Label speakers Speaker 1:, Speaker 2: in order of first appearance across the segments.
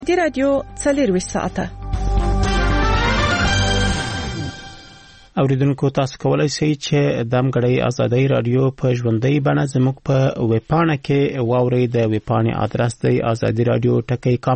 Speaker 1: دی رادیو 24 ساعته.
Speaker 2: اوریدونکو تاسو کولای شئ چې دمګړی ازادي رادیو په ژوندۍ بڼه زموږ په ویبپاڼه کې واورئ. د ویبپاڼې ادرس دی azadi.radio.com.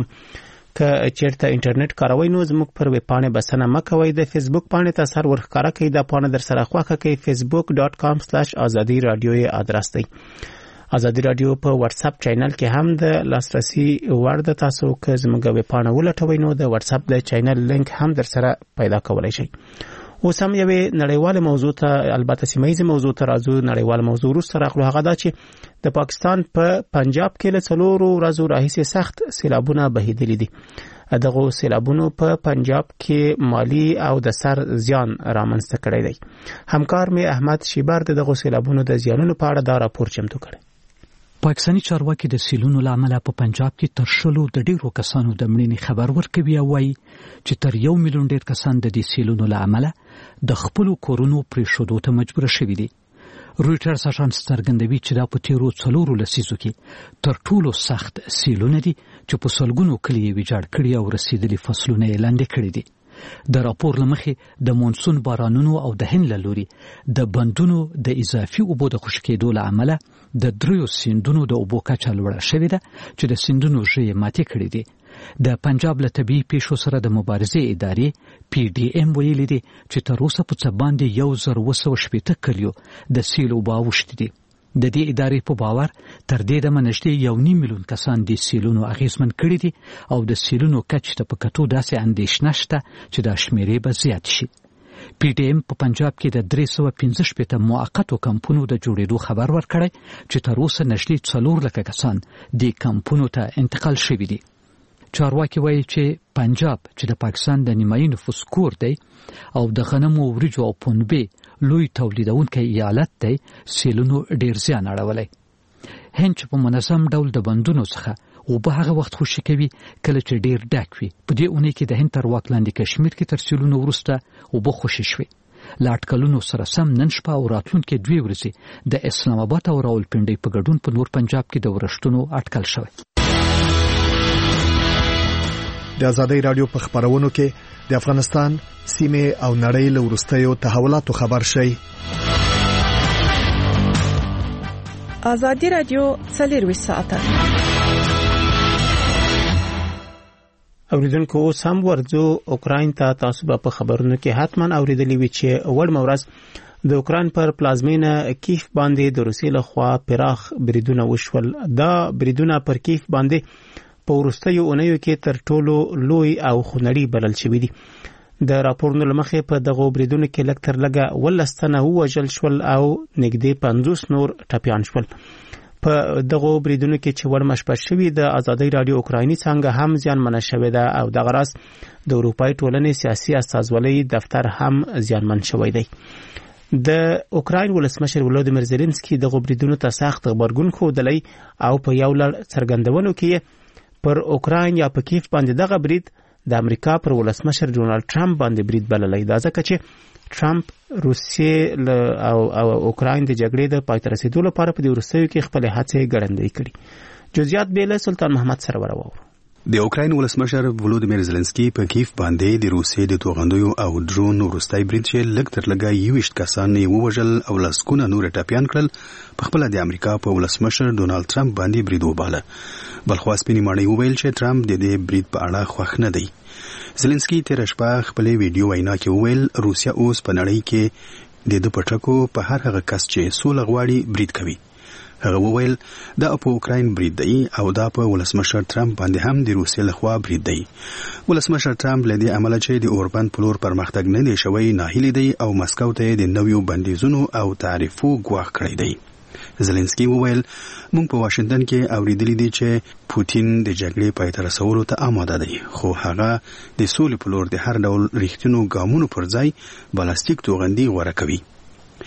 Speaker 2: که چیرته انټرنیټ کاروئ نو زموږ پر ویبپاڼه بسنه مکوئ. د فیسبوک باندې تاسو ورښکاره کړئ د پاڼه در سره خوښه کړئ. facebook.com/azadi radio ادرس دی. ازادي رادیو په واتس اپ چینل کې هم د لاسرسي وړ د تاسو که زموږ ویبپاڼه ولټوئ نو د واتس اپ د چینل لینک هم در سره پیدا کولای شئ. اوس هم یوې نړیواله موضوع ته، البته سیمه ییزه موضوع ته راځو. نړیواله موضوع وروسته راغلو، هغه دا چې د پاکستان په پنجاب کې له 4 ورځو راهیسې سخت سیلابونه بهیدلي دي. دغه سیلابونو په پنجاب کې مالی او د سر زیان رامنځته کړی دی. همکار مې احمد شیبر دغه سیلابونو د زیانونو په اړه دا راپور چمتو کړی.
Speaker 3: پاکستاني چارواکي د سیلونو لامل په پنجاب کې تر شلو د ډیرو کسانو د مړینې خبر ورکوي او وایي چې تر 1 میلیون ډیر کسان د دې سیلونو لامل د خپل کورونو پریښودو ته مجبور شوي دي. رويټرز اژانس څرګندوي چې دا په تیرو 4 لسیزو کې تر ټولو سخت سیلونه دي چې په سلګونو کلیې ویجاړ کړي او رسیدلي فصلونه یې لاندې کړي دي. د راپور لمخې د مونسون بارانونو او د هند له لوري د بندونو د اضافي اوبو د خشکېدو له امله د 3 سیندونو د اوبو کچه لوړه شوې ده چې د سیندونو ژوي ماتې کړې دي. د پنجاب له طبي پیښو سره د مبارزې ادارې PDM ویلي دي چې تر اوسه په څه باندې 1280 کلیو د سیل اوبه اوښتې دي. د دې ادارې په باور تر دې دمه نږدې 1.5 میلیون کسان د سیلونو اغیزمن کړي دي او د سیلونو کچه ته په کتو داسې اندېښنه شته چې دا شمیرې به زیات شي. PDM په پنجاب کې د 315 موقتو کمپونو د جوړېدو خبر ورکړی چې تر اوسه نږدې 4 لک کسان د کمپونو ته انتقال شوي دي. چارواکي وایي چې پنجاب چې د پاکستان د نیمایي نفوس کور دی او د غنمو، وریجو او پنبې لوی تولیدونکی ایالت دی، سیلونو ډیر زیان اړولی. هند چې په منظم ډول د بندونو څخه اوبه هغه وخت خوشي کوي کله چې ډیر ډک وي. په دې اونۍ کې د هند تر واک لاندې کشمیر کې تر سیلونو وروسته اوبه خوشي شوې. له اټکلونو سره سم نن شپه او راتلونکې 2 ورځې د اسلام آباد او راولپنډۍ په ګډون په نور پنجاب کې د ورښتونو اټکل شوی.
Speaker 4: د ازادي رادیو په خبرونو کې د افغانستان سیمه او نړۍ له وروستیو تحولاتو خبر شي.
Speaker 1: ازادي رادیو 24 ساعته.
Speaker 2: اوریدونکو اوس هم ورځو اوکراین ته. تاسو په خبرونو کې حتما اوریدلی وی چې اول مورز د اوکراین پر پلازمینه کیف باندې د روسیې لخوا پراخ بریدونه وشول. دا بریدونه پر کیف باندې په وروستیو اونیو کې تر ټولو لوی او خونړي بلل شوي دي. د راپورونو لمخې په دغه بریدونو کې لږ تر لږه 12 تنه ووژل شول او نږدې 50 نور ټپیان شول. په دغه بریدونو کې چې ورمشپړ شوي د ازادي رادیو اوکرایني څنګه هم زیانمنه شوې ده او دغه راز د اروپای ټولنې سیاسي استازولۍ دفتر هم زیانمن شوی دی. د اوکراین ولسمشر ولودیمیر زيلنسکي دغه بریدونو ته سخت غبرګون ښودلی او په یو لړ څرګندونو کې پر اوکراین یا په کیف باندې دغه برید د امریکا پر ولسمشر ډونالد ټرمپ باندې برید بللی. دا ځکه چې ټرمپ روسیې او اوکراین د جګړې د پای ته رسیدو لپاره په دې وروستیو کې خپل هڅې ګړندۍ کړي. جزئیات به له سلطان محمد سره ورو.
Speaker 5: د اوکراین ولسمشر ولودیمیر زيلنسکي په کیف باندې د روسیې د توغندیو او ډرون وروستي برید چې لږ تر لږه 20 کسان یې ووژل او لسګونه نور ټپیان کړل، په خپل د امریکا په ولسمشر ډونالد ټرمپ باندې برید وباله. بلخوا سپینې ماڼۍ وویل چې ټرمپ د دې برید په اړه خوښ نه دی. زيلنسکي تیر شپه خپل ویډیو وینا کې وویل روسیا اوس په نړۍ کې د پټکو په هر هغه کس چې سوله غواړي برید کوي. هغه وویل دا په اوکراین برید دی او دا په ولسمشر ټرمپ باندې هم د روسیې لخوا برید دی. ولسمشر ټرمپ له دې عمله چې د اوربان پلور پرمختګ نه دی شوی ناهیلی دی او مسکو ته د نویو بندیزونو او تعرفو ګواښ کړی دی. زيلنسکي وویل موږ په واشنگټن کې اوریدلی دی چې پوتین د جګړې پای ته رسولو ته آماده دی، خو هغه د سولې په لور د هر ډول ریښتینو ګامونو پر ځای بلاستیک توغندي غوره کوي.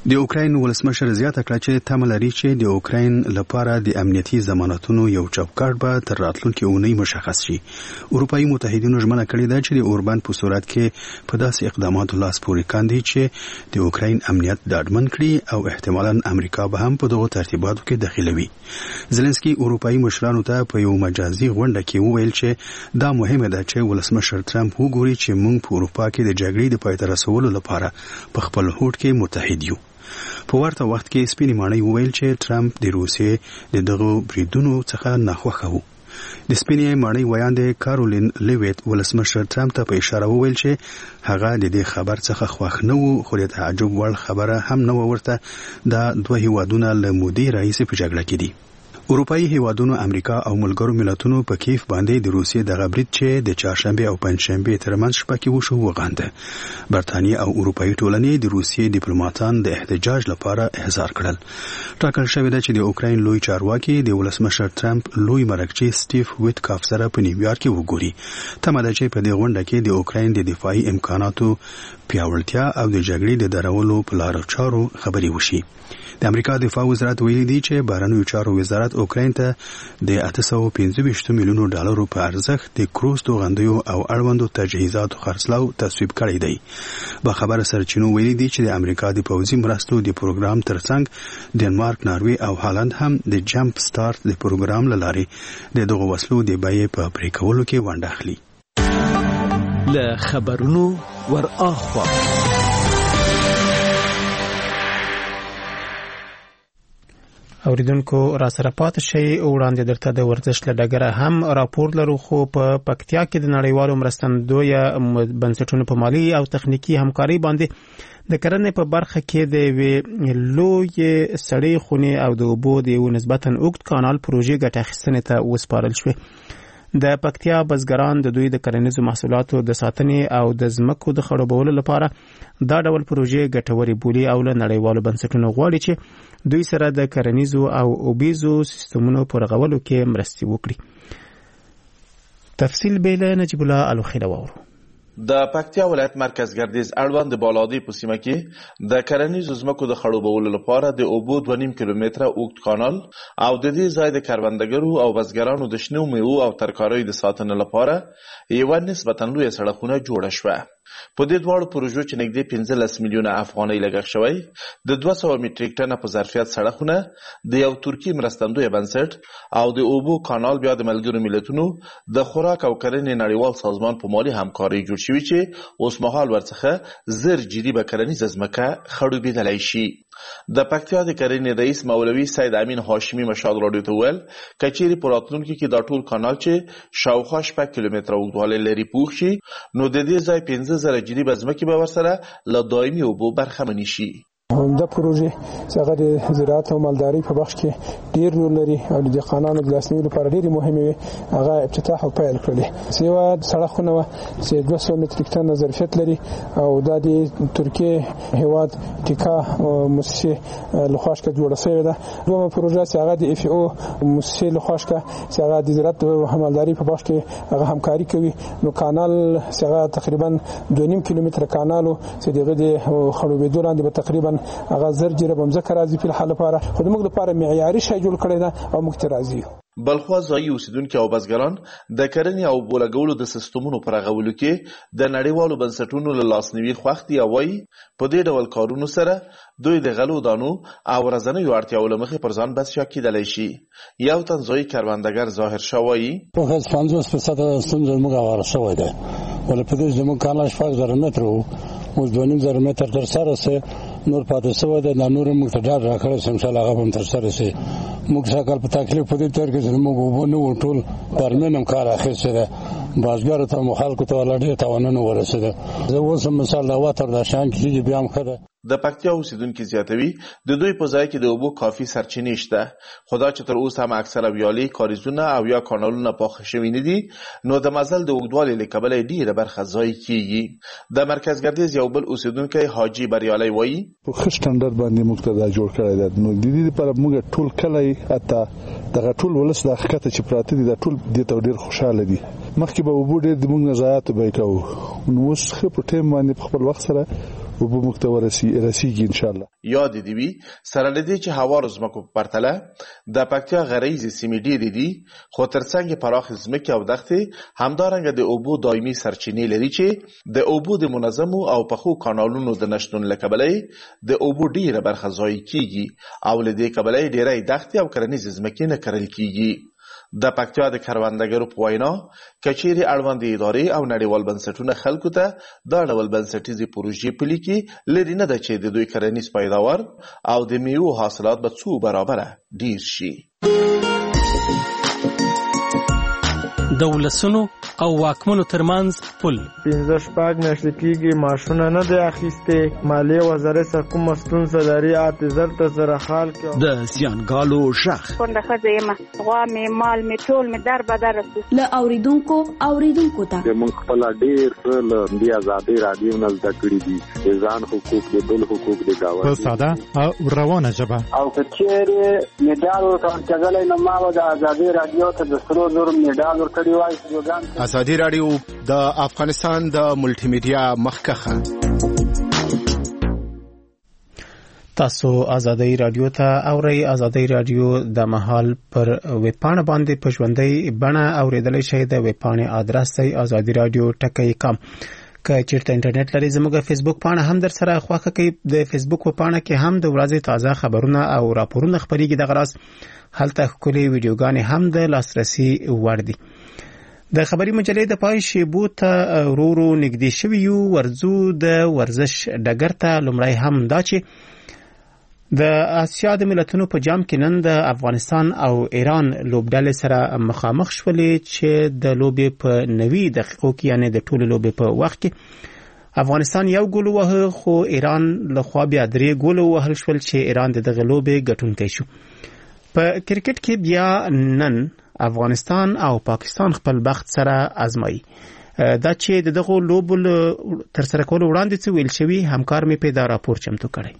Speaker 5: د اوکراین ولسمشر زیاته کړه چې تمه لري چې د اوکراین لپاره د امنیتي ضمانتونو یو چوکاټ به تر راتلونکي اونۍ مشخص شي. اروپایي متحدینو ژمنه کړې ده چې د اوربان په صورت کې په داسې اقداماتو لاس پورې کاندي چې د اوکراین امنیت ډاډمن کړي او احتمالاً امریکا به هم په دغو ترتیباتو کې دخیلوي. زلنسکي اروپایي مشرانو ته په یو مجازي غونډه کې وویل چې دا مهمه ده چې ولسمشر ترامپ وګوري چې موږ په اروپا کې د جګړې د پای ته رسولو لپاره په خپل هوډ کې متحد یو. په ورته وخت کې سپینې ماڼۍ وویل چې ترامپ د روسیې د دغو بریدونو څخه ناخوښه و. د سپینې ماڼۍ ویاند کارولین لیویت ولسمشر ترامپ ته په اشاره وویل چې هغه د دې خبر څخه خوښ نه و، خو د تعجب وړ خبره هم نه و ورته دا دوه هیوادونه له مودې راهیسې په جګړه کې دي. اروپایي هیوادونو امریکا او ملګرو ملتونو په کیف باندې د روسیې د غبرګ چې د چهارشنبه او پنځشنبه ترمنځ شپه کې وشو وغانده. برتانیې او اروپایي ټولنې د روسیې ډیپلوماټان د احتجاج لپاره احضار کړل. ټاکل شوی دی چې د اوکراین لوی چارواکي د ولسمشر ترامپ لوی مرکچی سټیف ویټکاف سره په نیویارک کې وګوري. تمه ده چې په دې غونډه کې د اوکراین د دفاعي امکاناتو پیاوړتیا او د جګړې د درولو په لارو چارو خبرې وشي. د امریکا دفاع وزارت ویلي دی چې بهرنیو چارو وزارت اوکراین ته د 825 میلیونو ډالرو په ارزښت د کروز توغندیو او اړوندو تجهیزاتو خرڅلاو تصویب کړی دی. با خبر سرچینو ویلي دی چې د امریکا د پوځي مرستو د پروګرام ترڅنګ ډنمارک، ناروې او هالند هم د جمپ سٹارټ د پروګرام له لارې د دغو وسلو د بیې په پرې کولو کې ونډه اخلي.
Speaker 3: له خبرونو ور اخوا
Speaker 2: اوریدونکو را سره پات شي وړاندې درته د ورزش له ډګره هم راپور لرو، خو په پکتیا کې د نړیوالو مرستندوی بنسټونو په مالی او تخنیکی همکاري باندې د کرنې په برخه کې د لوی سړې خونې او د اوبو د یو نسبتاً اوږد کانال پروژې ګټه اخیستنې ته وسپارل شوې. د پکتیا بزګران د دوی د کرنیزو محصولاتو د ساتنې او د ځمکو د خړوبولو لپاره دا ډول پروژې ګټورې بولي او له نړیوالو بنسټونو غواړي چې دوی سره د کرنیزو او اوبیزو سیستمونو په رغولو کې مرستې وکړي. تفصیل به له نجیب الله الوخیله وورو.
Speaker 6: د پکتیا ولایت مرکز ګردیز اړوند بالادی په سیمه کې د کرنیزو ځمکو د خړوبولو لپاره د اوبو 2.5 کیلومتره اوږد کانال او د دې ځای د کروندګرو او بزګرانو د شنو میوو او ترکاریو د ساتنې لپاره یو نسبتاً لوی سړکونه جوړه شوه. په دې دواړو پروژو چې نږدې 15 میلیونه افغانۍ لګښت شوی، د 200 میټریک ټنه په ظرفیت سړکونه، د یو ترکی مرستندوی بنسټ او د اوبو کانال بیا د ملګرو ملتونو د خوراک او کرنې نړیوال سازمان په مالي همکارۍ جوړ شوی چې اوس مهال ورڅخه زر جریبه کرنیزه ځمکه خړوبېدلی شي. د پکتیا د کرنې رئیس مولوي سید امین هاشمي مشال راډیو ته ویل کچېرې په راتلونکي کې دا ټول کانال چې شاوخوا 6 کیلومتره اوږدوالی لري پوخ شي، نو د دې ځای 15,000 جریبه ځمکې به ورسره له دایمي اوبو برخمنې شي.
Speaker 7: دا پروژه چې هغه د زراعت او مالدارۍ په بخش کې ډیر رول لري او د دهقانانو د لاسنیوي لپاره ډېرې مهمې وي. هغه افتتاح او پیل کړلې. سیوا سړکونه وه چې 200 میټریک ټن ظرفیت لري او دا د ترکیې هیواد ټیکا مؤسسې لخوا څخه جوړه شوې ده. دویمه پروژه چې هغه د اف او مؤسسې لخوا څخه چې هغه د زراعت او مالدارۍ په بخش کې هغه همکاري کوي. نو کانال چې هغه تقریبا 2.5 کیلومتره کانال چې دغه د خړوبېدو لاندې به تقریبا هغه زر جریبه ځمکه راځي په حال لپاره خو موږ لپاره معیاري شی جوړ کړی ده او موږ ته راځي.
Speaker 6: بلخوا ځایي اوسیدونکي او بزګران د کرنې او بولګولو د سیستمونو پر رغولو کې د نړیوالو بنسټونو له لاسنیوي خوښ دي او وایي په دې ډول کارونو سره دوی د غلو دانو او ورځنیو اړتیاوو له مخې پر ځان بسیا کېدلی شي. یو تن ځایي کروندګر ظاهر شاه وایي
Speaker 8: 50% ستونزه موږ هواره شوی دی، ولې په دې زموږ کانال 6,000 متره و، اوس 2,500 متر تر سره سه نور پاتې شوی دی. دا نور موږ ته ډاډ راکړی چې انشاءالله هغه به هم تر سره شي. موږ سږکال په تکلیف په دې تېر کې چې موږ اوبه نه وو، ټول پرمین هم کار اخیستی دی، بزګرو ته مو خلکو ته والا ډېر تاوانونه ورسېده. زه اوس هم مثال د هوا تر دا شیان کېږي بیا هم ښه ده.
Speaker 6: د پکتیا اوسیدونکي زیاتوي د دوی په ځای کې د اوبو کافي سرچینې شته، خو دا چې تر اوسه هم اکثره ویالې، کاریزونه او یا کانالونه پاخه شوي نه دي، نو د مزل د اوږدوالي له کبله ډېره برخه ضایع کېږي. د مرکز ګردیز یو بل اوسیدونکی حاجي بریالی وایي
Speaker 9: په ښه سټنډرډ باندې موږ ته دا جوړ کړی دی. نو د دې لپاره موږ ټول کلی حتی دغه ټول ولس د ښکته چې پراته دي دا ټول دې ته ډېر خوشحاله دي. مخکې به اوبو ډېر د موږ نه ضایعاتو به یې کوو، نو اوس ښه په ټایم باندې په خپل وخت سره او به مختور رسیږي ان شاء الله.
Speaker 6: یاد دی وی سره لدی چې هوار زمکو په پرتله د پکتیا غریزي سیمې ډېرې دي خو ترڅنګ پراخ ځمکې او دښتې همدارنګه د اوبو دایمي سرچینې لري چې د اوبو د منظمو او پخو کانالونو د نشتون له کبله د اوبو ډیره برخه ضایع کیږي او له دې کبله ډېرې دښتې او کرنیز ځمکې نه کرل کیږي. د پکتیا د کروندګرو په وینا کچېرې اړوندې ادارې او نړیوال بنسټونه خلکو ته دا ډول بنسټیزې پروژې پلي کړي لري نه ده چې د دوی کرنیز پیداوار او د میوو حاصلات به څو برابره ډیر شي.
Speaker 10: د ولسونو او واکمنو ترمنځ پل
Speaker 11: 15 میاشتې کېږي معاشونه نه دی اخیستې. مالیې وزارت څخه کومه ستونزه لري اعتذار ته زره خال کې
Speaker 12: د زیانګالو ژغ
Speaker 13: کونډه ښځه یم غوا مې مال مې ټول مې در بدر رسي
Speaker 14: له اوریدونکو ته
Speaker 15: موږ خپل ډېر له دې آزادۍ رادیو نه زده کړي دي د ځان حقوق د بل حقوق د گاونډي
Speaker 16: په ساده او روانه ژبه
Speaker 17: او کچېرې میډال ورکړل نو ما د آزادۍ رادیو ته د سرو زر میډال ورکړی وای.
Speaker 18: ازادي رادیو د افغانستان د ملټي میډیا مخکخه.
Speaker 2: تاسو ازادي رادیو ته اورئ. ازادي رادیو د مهال پر ویبپاڼه باندې په ژوندۍ بڼه اوریدلای شئ. د ویبپاڼې ادرس دی azadiradio.com. که چیرته انټرنیټ لري زموږ فیسبوک پاڼه هم در سره خوښه کوي. د فیسبوک په پاڼه کې هم د ورځې تازه خبرونه او راپورونه خبريږي. د غراس هلته ښکلي ویډیوګانې هم د لاسرسي وړ دي. د خبري مجلې د پای شیبو ته ورورو نږدې شوي یو. ورزو د ورزش ډګر ته لومړی هم دا چې د آسیا د ملتونو په جام کې نن د افغانستان او ایران لوبډلې سره مخامخ شولې چې د لوبې په 90 دقیقو کې یعنی د ټولو لوبې په وخت کې افغانستان یو ګول وهه خو ایران له خوا بیا 3 ګول وهل شول چې ایران د دغه لوبې ګټونکی شو. په کرکټ کې بیا نن افغانستان او پاکستان خپل بخت سره آزمایي. دا چې دغه لوبو تر سره کول وړاندې څه ویل شوی همکار می پیدا راپور چمتو کړی.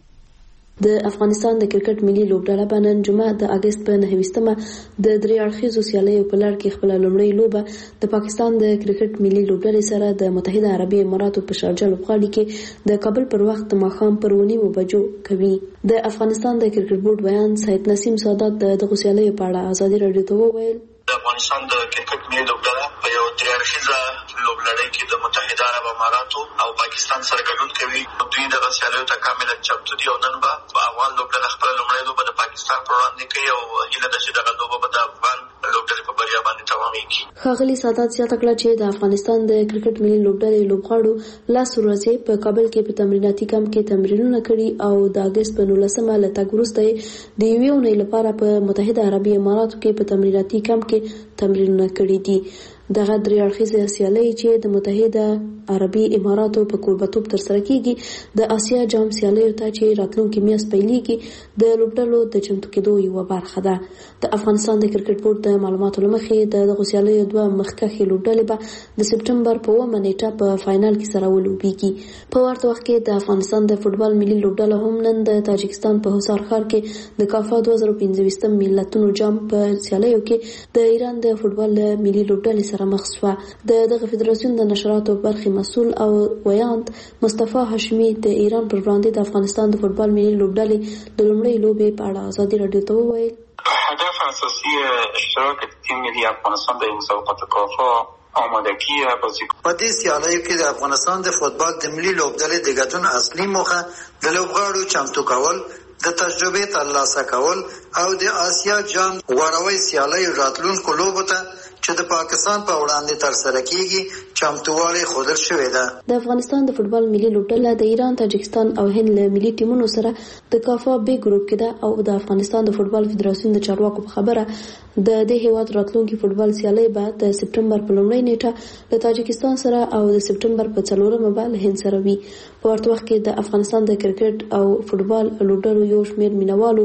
Speaker 14: د افغانستان د کرکټ ملي لوبډله په نن جمعه د اگست په 9مه د درې اړخیزو سیالیو په لړ کې خپل لومړی لوبه د پاکستان د کرکټ ملي لوبډلې سره د متحده عربي اماراتو په شارجه لوبغالي کې د کابل پر وخت ماښام پر 9 بجو کوي. د افغانستان د کرکټ بورډ بیان سید نسیم سادات د سیالیو په اړه ازادي رادیو ته وویل
Speaker 19: د افغانستان د کرکټ ملي لوبډله په یو درې اړخیزه لوبلړۍ کې د متحده عرب اماراتو او پاکستان سره ګډون کوي. دوی د سیالیو ته کاملا چمتو دي او نن به افغان لوبډله خپل لومړی لوبه د پاکستان پر وړاندې کوي او هیله ده چې دغه لوبه به د افغان لوبډلې په بریا باندې تمامېږي.
Speaker 14: ښاغلي سادات زیاته کړه چې د افغانستان د کرکټ ملي لوبډلې لوبغاړو لاس ورځې په کابل کې په تمریناتي کمپ کې تمرینونه کړي او د اگست په 19مه له تګ وروسته د یوې اونۍ لپاره په متحده عربي اماراتو کې په تمریناتي کمپ کې تمرینونه کړي دي. دغه درې اړخیزه سیالۍ چې د متحده عربي اماراتو په کوربتوب ترسره کیږي د آسیا جام سیالیو ته چې راتلونکي میاشت پیلېږي د لوبډلو د چمتو کېدو یوه برخه ده. د افغانستان د کرکټ بورډ د معلوماتو له مخې دغه سیالیو 2 مخکښې لوبډلې به د سپټمبر په 9 نیټه په فائنل کې سره ولوبېږي. په ورته وخت کې د افغانستان د فوټبال ملي لوبډله هم نن د تاجکستان په حصار ښار کې د کافا 2015 ملتونو جام په سیالیو کې د ایران د فوټبال ملي لوبډلې سره مخ شوه. دغه فدراسیون د نشراتو برخې مسؤل او ویاند مصطفی هاشمي د ایران پر وړاندې د افغانستان د فوټبال ملي لوبډلې د لومړۍ لوبې په اړه ازادي رادیو ته وویل
Speaker 19: هدف اساسی اشتراک تیم ملی افغانستان در مسابقات کافا آمادگی بازیکن
Speaker 20: په دې سیالیو کې د افغانستان د فوټبال د ملي لوبډلې د ګډون اصلي موخه د لوبغاړو چمتو کول، د تجربې ترلاسه کول او د آسیا جام غوړوي سیالیو راتلونکو لوبو ته چې د پاکستان په وړاندې ترسره کیږي چمتووالی ښودل شوی ده.
Speaker 14: د افغانستان د فوټبال ملي لوبډله د ایران، تاجکستان او هند له ملي ټیمونو سره د کافا بي ګروپ کې ده او د افغانستان د فوټبال فدراسیون د چارواکو په خبره د دې هیواد راتلونکي فوټبال سیالۍ به د سپټمبر په لومړۍ نیټه له تاجکستان سره او د سپټمبر په 4مه به له هند سره وي. په ورته وخت کې د افغانستان د کرکټ او فوټبال لوبډلو یو شمېر مینوالو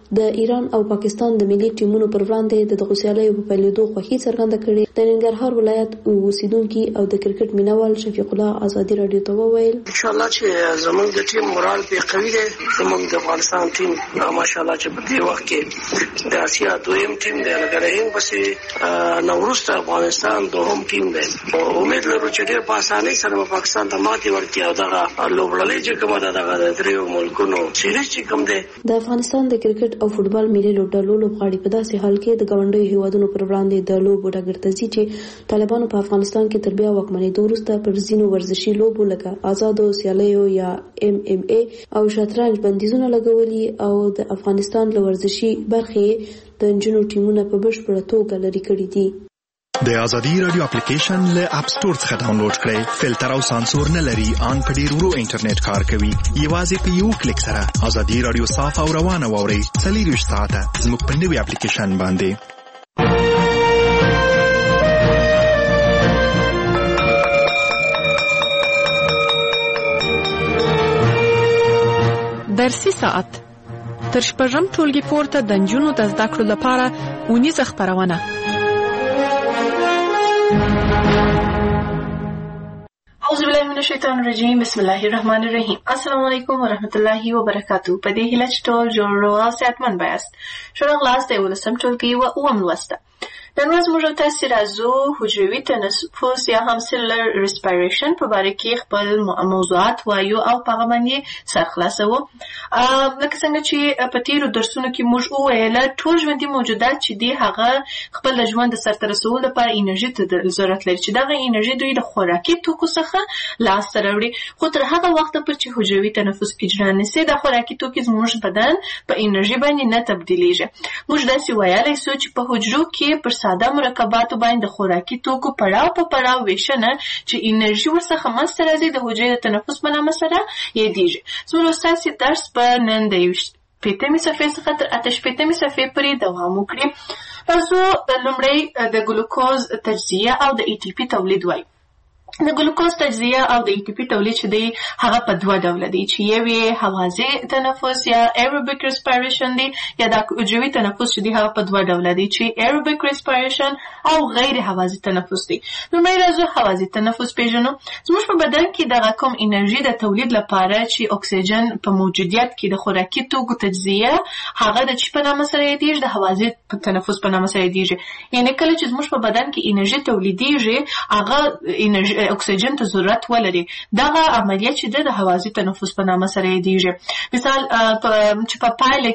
Speaker 14: د ایران او پاکستان د ملي ټیمونو پر وړاندې د دغه سیالیو په پیلېدو خوښي څرګنده کړې. د ننګرهار ولایت اوسیدونکي او د کرکټ مینوال شفیق الله ازادي رادیو ته وویل
Speaker 21: ان شاء الله چې زموږ د ټیم مورال په قوي دی. زموږ د افغانستان ټیم ماشاء الله چې په دې وخت کې د اسیا دویم ټیم دی، لکه پسې نوروز افغانستان دوهم ټیم دی. امید لرو چې ډېر په اسانۍ سره پاکستان ته ماتې ورکړي او دغه لوبډلې چې کومه ده دغه د دریو ملکونو سیریز چې کوم دی.
Speaker 14: د افغانستان د کرکټ او فوټبال ملي لوبډلو لوبغاړي په داسې حال کې د ګاونډیو هیوادونو پر وړاندې د لوبو ډګر ته ځي چې طالبانو په افغانستان کې تر بیا واکمنېدو وروسته پر ځینو ورزشي لوبو لکه آزادو سیالیو یا MMA او شطرنج بندیزونه لګولي او د افغانستان له ورزشي برخې د نجونو ټیمونه په بشپړه توګه لرې کړي دي.
Speaker 4: د ازادي رادیو اپلیکیشن له اپ سٹور څخه ډاونلوډ کړئ. فلټر او سانسور نه لري، ان په ډیر ورو انټرنیټ کار کوي. یوازې په یو کلیک سره ازادي رادیو صاف او روانه واورئ. 24 ساعته زموږ په نوي اپلیکیشن باندې.
Speaker 1: درسي ساعت تر شپږم ټولګي پورته د نجونو د زده کړو لپاره اونیزه خپرونه.
Speaker 22: اعوذ بالله من الشیطان الرجیم، بسم الله الرحمن الرحیم. السلام علیکم ورحمۃ اللہ وبرکاتہ. په دې هیله چې ټول جوړ او صحتمند بایاست. ښه راغلاست د 11م ټولګي و اووم لوسته. نن ورځ موږ تاسو راځو حجروي تنفس یا هم سیلولر ریسپایریشن په اړه کې خپل موضوعات وایو او په هغه باندې سر خلاصو. لکه څنګه چې په تیرو درسونو کې موږ وویل ټول ژوندي موجودات چې دي هغه خپل د ژوند سرته رسولو لپاره انرژي ته ضرورت لري چې دغه انرژي دوی د خوراکي توکو څخه لاسته راوړي. خو تر هغه وخته پورې چې حجروي تنفس اجرا نشي د خوراکي توکو زموږ بدن په انرژي باندې نه تبدیلیږي. موږ داسې ویلای شو چې په حجرو کې پر ساده مرکباتو باندې د خوراکي توکو پړاو په پړاو ویشنه چې انرژي ورڅخه منځته راځي د حجرې د تنفس په نامه سره یادېږي. زموږ ستاسو درس په نن د 15مې صفحې څخه تر 88مې صفحې پورې دوام وکړي. تاسو لومړی د ګلوکوز تجزیه او د ATP تولید وایي. د ګلوکوز تجزیه او د ATP تولید چې دی هغه په دوه ډوله دی چې یو یې هوازی تنفس یا aerobic respiration دی یا د حجروي تنفس چې دی هغه په دوه ډوله دی چې aerobic respiration او غیر هوازی تنفس دی. لومړی راځو هوازی تنفس پیژنو. زموږ په بدن کې دغه کوم انرژي د تولید لپاره چې اکسیجن په موجودیت کې د خوراکي توکو تجزیه هغه د چی په نامه سره یادېږي د هوازی تنفس په نامه سره یادېږي. یعنی کله چې زموږ په بدن کې انرژي تولیدېږي هغه انرژي اکسیجن ته ضرورت ولري. دغه عملیه چې د هوازی تنفس په نامه سره یادېږي. مثال چې په پایله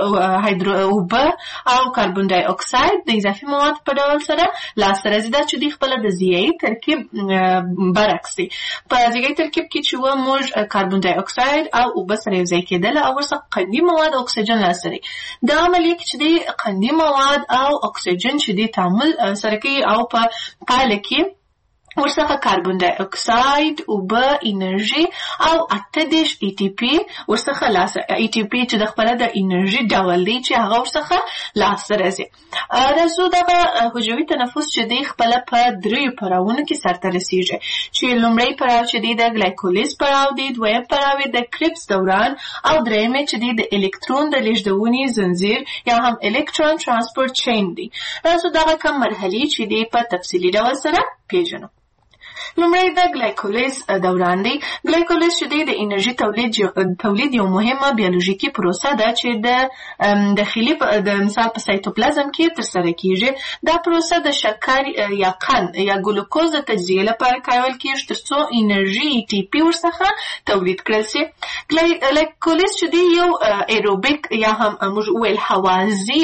Speaker 22: کې اوبه او کاربن ډای اکساید د اضافي مواد په ډول سره لاسته راځي. دا چې دوی خپله د ضیایي ترکیب برعکس دی. په ضیایي ترکیب کې چې موږ کاربن ډای اکساید او اوبه سره یو ځای کېدل او ورڅخه قندي مواد او اکسیجن لاسته راځي. دا عملیه کې چې دی قندي مواد او اکسیجن چې دی تعامل سره کوي او په پایله کې ورڅخه کاربن ډای اکساید، اوبه، انرژي او 28 ATP ورڅخه لاسته ATP چې د خپله د انرژي ډول دی چې هغه ورڅخه لاسته راځي. راځو دغه حجروي تنفس چې دی خپله په دریو پړاوونو کې سرته رسیږي چې لومړی پړاو چې دی د ګلایکولیز پړاو دی، دویم پړاو یې د کریبس دوران او درېیم چې دی د الکترون د لیږدونې زنځیر یا هم الکترون ترانسپورت چین دی. راځو دغه کوم مرحلې چې دی په تفصیلي ډول سره پیژنو. لومړی د ګلایکولیز دوران دی. ګلایکولیز چې دی د انرژي تولید یو مهمه بیولوژیکي پروسه ده چې د داخلي د مثال په سایتوپلازم کې ترسره کیږي. دا پروسه د شکر یا قند یا ګلوکوز د تجزیه لپاره کارول کیږي ترڅو انرژي ATP ورڅخه تولید کړل شي. ګلایکولیز چې دی یو ایروبیک یا هم موږ ویل هوازی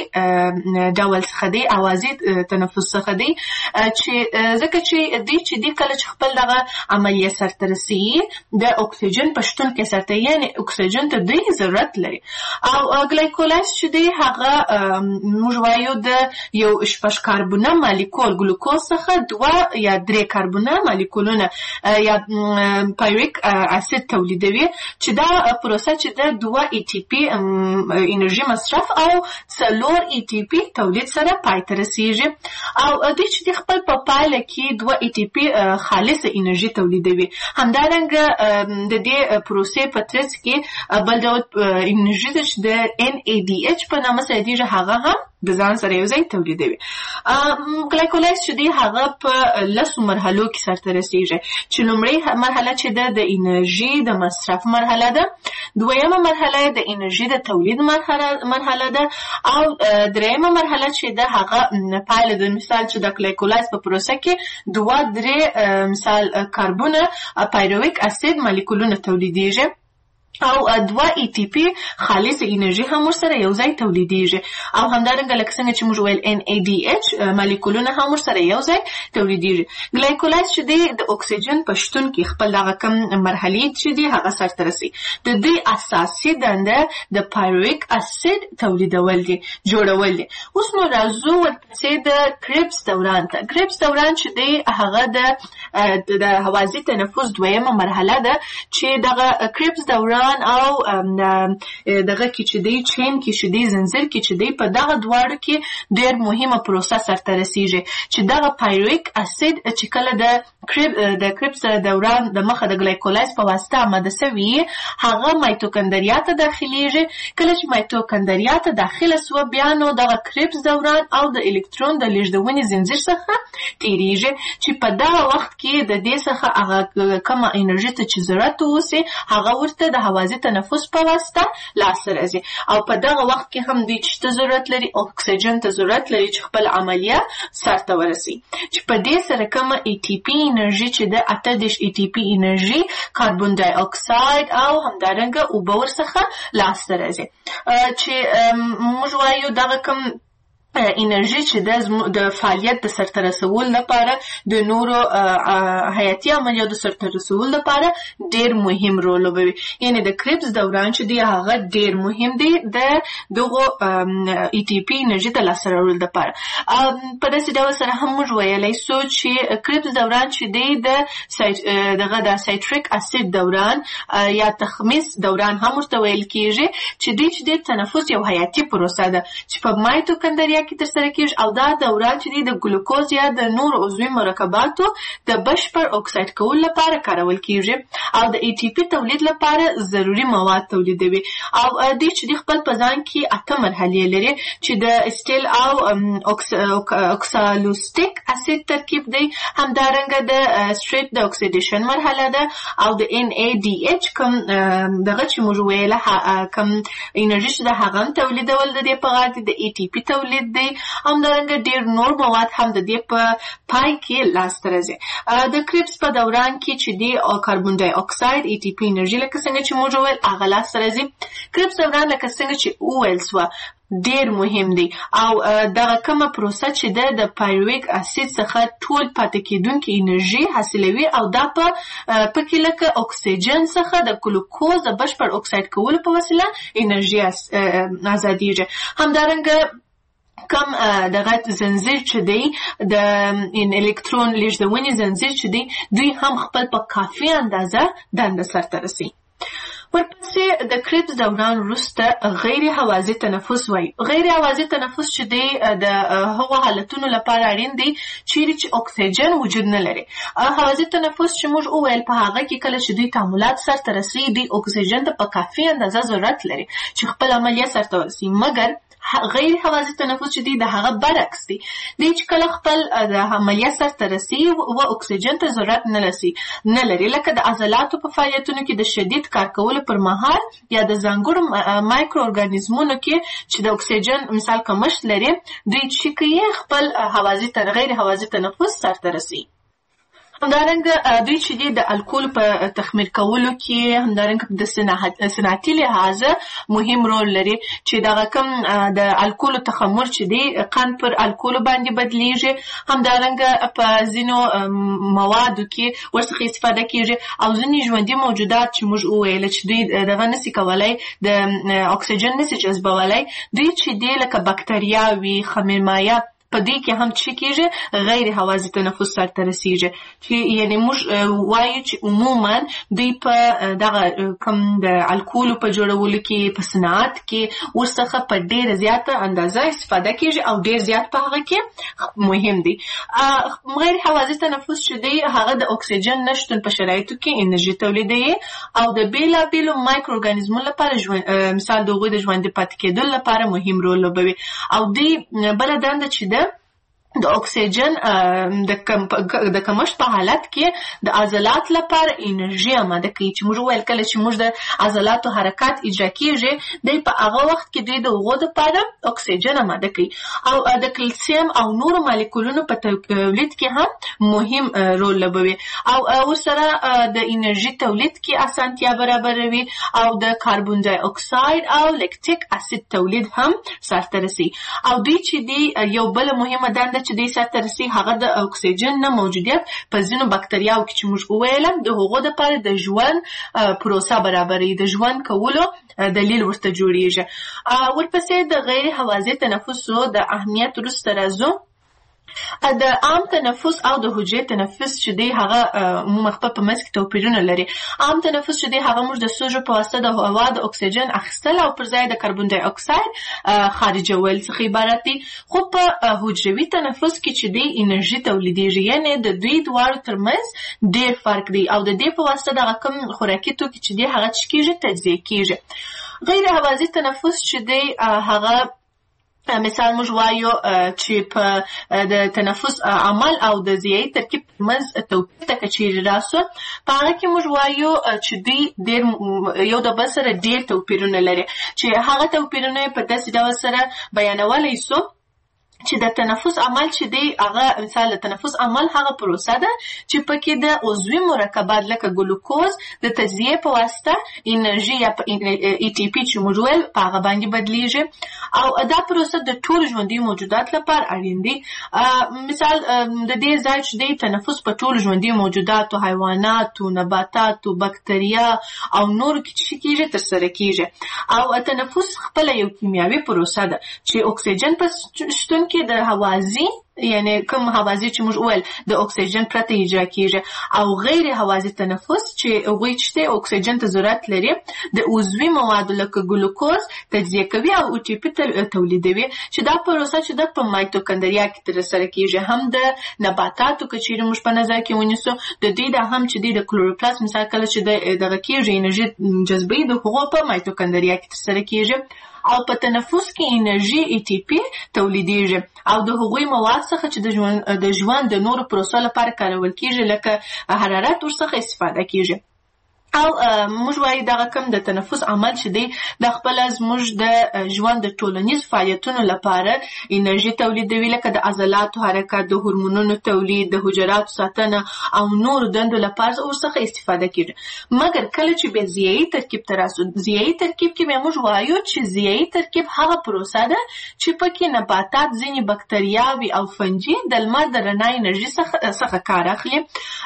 Speaker 22: ډول څخه دی، هوازی تنفس څخه دی چې ځکه چې دی چې دی کله چې خپل دغه عملیه سرته رسیږي د اکسیجن په شتون کې سرته یعنی اکسیجن ته دوی ضرورت لري. او ګلایکولیز چې دی هغه موږ وایو د یو شپږ کاربونه مالیکول ګلوکوز څخه دوه یا درې کاربونه مالیکولونه یا پایریک اسید تولیدوي چې دا پروسه چې د دوه ATP انرژي مصرف او څلور ATP تولید سره پای ته رسیږي. او دوی چې خپل په پایله کې دوه ATP خالص خالصه انرژي تولیدوي. همدارنګه د دې پروسې په ترڅ کې بل ډول انرژي چې د NADH په نامه سره یادېږي هغه هم د ځان سره یو ځای تولیدوي. ګلایکولایز چې دی هغه په 10 مرحلو کې سرته رسیږي چې لومړی مرحله چې ده د انرژي د مصرف مرحله ده، دویمه مرحله د انرژي د تولید مرحله ده، او دریمه مرحله چې ده هغه پایله د مثال چې د ګلایکولایز په پروسه کې 2-3 مثال کاربونه پایرویک اسید مالیکولونه تولیدیږي او 2 ATP خالص انرژي هم ورسره یو ځای تولیدیږي، او همدارنګه لکه څنګه چې موږ ویل NADH مالیکولونه هم ورسره یو ځای تولیدیږي. ګلایکولایز چې دی د اکسیجن په شتون کې خپل دغه کم مرحلې چې دی هغه سرته رسي. د دې اساسي دنده د پایرویک اسید تولیدول دي، جوړول دي. اوس نو راځو ورپسې د کریبس دوران ته. کریبس دوران چې دی هغه د هوازی تنفس دویمه مرحله ده چې دغه کریبس دوران او دغه کې چې دی چین کې چې دی زنجیر کې چې دی په دغه دواړو کې ډېر مهمه پروسه سرته رسیږي چې دغه پایرویک اسید چې کله د کریبس دوران د مخه د ګلایکولایز په واسطه آماده شوی هغه مایتوکندریا ته داخليږي. کله چې مایتوکندریا ته داخله سو بیا نو دغه کریبس دوران او د الکترون د لیږدونې زنجیر څخه تیریږي چې په دغه وخت کې د دې څخه هغه کومه انرژي ته چې ضرورت وسی هغه ورته د هوازی تنفس په واسطه لاسته راځي، او په دغه وخت کې هم دوی چې ضرورت لري اکسیجن ته ضرورت لري چې خپل عملیه سرته ورسي، چې په دې سره کومه ATP انرژي چې د 18 ATP انرژي کاربن ډای اکساید او همدارنګه اوبه ورڅخه لاسته راځي. چې موږ وایو دغه کوم انرژي چې د فعالیت د سرته رسول لپاره د نورو حیاتي عملیاتو سرته رسول لپاره ډیر مهم رول لوبوي. یعنی د کریبس دوران چې دی هغه ډیر مهم دی د دغه ATP انرژي د لاسته راوړلو لپاره. په داسې ډول سره هم موږ ویلای شو چې کریبس دوران چې دی د سایتریک اسید دوران یا تخمیس دوران هم ورته ویل کیږي چې د تنفس یو حیاتي پروسه ده چې په مایتوکندریا کې ترسره کیږي، او دا دوران چې د ګلوکوز یا د نور عضوي مرکباتو د بشپړ اکساید کولو لپاره کارول کیږي او د ATP تولید لپاره ضروری مواد تولیدوي. او د چې خپل په ځان کې 8 مرحلې لري چې د اسټیل او اوکسالوستیک اسید ترکیب دی، همدارنګه د سټریټ د اکسیډیشن مرحله ده، او د NADH کوم دغه چې موږ ویله کوم انرژي چې د هغه تولیدول د دې په غاړه د ATP تولید دی، همدارنګه ډیر نور مواد هم د دې په پای کې لاسته راځي. د کریبس په دوران کې چې دی کاربن ډای اکساید ATP انرژي لکه څنګه چې موږ ویل هغه لاسته راځي. کریبس دوران لکه څنګه چې ویل سو ډیر مهم دی، او دغه کومه پروسه چې د پایرویک اسید څخه ټول پاتې کېدونکې انرژي حاصلوي، او دا په کې لکه اکسیجن څخه د ګلوکوز د بشپړ اکساید کولو په وسیله انرژي آزادیږي. همدارنګه کم دغه زنجیر چې دی د الکترون لیږدونې زنجیر چې دی دوی هم خپل په کافي اندازه دنده سرته رسي. ورپسې د کریبس دوران وروسته غیر هوازی تنفس وایي. غیر هوازی تنفس چې دی د هغو حالتونو لپاره اړین دی چیرې چې اکسیجن وجود نه لري. هوازی تنفس چې موږ وویل په هغه کې کله چې دوی تعاملات سرته رسي دوی اکسیجن ته په کافي اندازه ضرورت لري چې خپل عملیه سرته ورسي، مګر غیر هوازی تنفس چې دی د هغه برعکس دی. دی چې کله خپل د عملیه سرته رسي و اکسیجن ته ضرورت نه لري، لکه د عضلاتو په فعالیتونو کې د شدید کار کولو پر مهال یا د ځانګړو مایکرو ارګانیزمونو کې چې د اکسیجن مثال کمښت لري دوی چې کوي خپل غیر هوازی تنفس سرته رسي. همدارنګه دوی چې د الکول په تخمیر کولو کې همدارنګه د صنعتي لحاظه مهم رول لري چې دغه کوم د الکول تخمر چې دی قند پر الکول باندې بدلیږي، همدارنګه په ځینو موادو کې ورڅخه استفاده کیږي، او ځینې ژوندي موجودات چې موږ وویل چې دوی دغه نشي کولای د اکسیجن نشي جذبولای، دوی چې دی لکه بکتریاوي، خمیرمایه په دې کې هم چې کېږي غیر هوازی تنفس سرته رسیږي چې یعنی موږ وایو چې عموما دوی په دغه کم د الکول په جوړولو کې په صنعت کې ورڅخه په ډېره زیاته اندازه استفاده کېږي او ډېر زیات په هغه کې مهم دي. غیر هوازی تنفس چې دی هغه د اکسیجن نشتون په شرایطو کې انرژي تولیدوي او د بیلابیلو مایکرو ارګانیزمونو لپاره مثال د هغوی د ژوندي پاتې کېدو لپاره مهم رول لوبوي او دوی بله دنده چې ده د اکسیجن د کمښت په حالت کې د عضلات لپاره انرژي آماده کوي چې موږ ویل کله چې موږ د عضلاتو حرکات اجرا کیږي دی په هغه وخت کې دوی د هغو دپاره اکسیجن آماده کوي او د کلسیم او نورو مالیکولونو په تولید کې هم مهم رول لوبوي او ورسره د انرژي تولید کې اسانتیا برابروي او د کاربن ډای اکساید او لیکټیک اسید تولید هم سرته رسي او دوی چې دی یو بل مهمه دنده چې دې سرته رسي هغه د اکسیجن نه موجودیت په ځینو بکتریاوو کې چې موږ وویلم د هغو دپاره د ژوند پروسه برابروي د ژوند کولو دلیل ورته جوړیږي. ورپسې د غیر هوازی تنفسو د اهمیت وروسته راځو. د عام تنفس او د حجرې تنفس چې دی هغه عموما خپل په منځ کې توپیرونه لري. عام تنفس چې دی هغه موږ د سوژو په واسطه د هوا د اکسیجن اخیستل او پر ځای د کاربن ډای اکساید خارجول څخه عبارت دی. خو په حجروي تنفس کې چې دی انرژي تولیدېږي یعنی د دوی دواړو ترمنځ ډېر فرق دی او د دې په واسطه دغه کوم خوراکي توکي چې دی هغه څه کېږي تجزیه کېږي. غیر هوازی تنفس چې دی هغه مثال موږ وایو چې په د تنفس عمل او د ضیایي ترکیب منځ توپیر ته که چیرې راسو په هغه کې موږ وایو چې دوی ډېر یو د بل سره ډېر توپیرونه لري چې هغه توپیرونه په داسې ډول سره بیانولی سو چې د تنفس عمل چې دی هغه مثال د تنفس عمل هغه پروسه ده چې پکې د عضوي مرکبات لکه ګلوکوز د تجزیه په واسطه انرژي یا ای ټي پی چې موږ ویل په هغه باندې بدلیږي او دا پروسه د ټولو ژوندي موجودات لپاره اړین دی. مثال د دې ځای چې دی تنفس په ټولو ژوندي موجوداتو حیواناتو نباتاتو بکتریا او نور کې چې کېږي ترسره کېږي او تنفس خپله یو کیمیاوي پروسه ده چې اکسیجن په شتون کې د هوازی یعنی کوم هوازی چې موږ ویل د اکسیجن پرته اجرا کیږي او غیر هوازی تنفس چې هغوی چې اکسیجن ته ضرورت لري د عضوي موادو لکه ګلوکوز تجزیه کوي او ای ټي پی تولیدوي چې دا پروسه چې د په مایتوکندریا کې ترسره کیږي هم د نباتاتو که چیرې موږ په نظر کې ونیسو د دې د هم چې د کلوروپلاست مثال کله چې دغه کیږي انرژي جذبوي د هغو په مایتوکندریا کې ترسره کیږي او په تنفس کې انرژي ای ټي پی تولیدېږي او د هغوی مواد څخه چې د ژوند د نورو پروسو لپاره کارول کېږي لکه حرارت ورڅخه استفاده کېږي او موږ وایو دغه کوم د تنفس عمل چې دی د خپله زموږ د ژوند د ټولنیز فعالیتونو لپاره انرژي تولیدوي لکه د عضلاتو حرکت د هورمونونو تولید د حجراتو ساتنه او نورو دندو لپاره ورڅخه استفاده کېږي. مګر کله چې بیا ضیایي ترکیب ته راسو ضیایي ترکیب کې بیا موږ وایو چې ضیایي ترکیب هغه پروسه ده چې پکې نباتات ځینې بکتریاوې او فنجي د لمر د رڼا انرژي څخه کار اخلي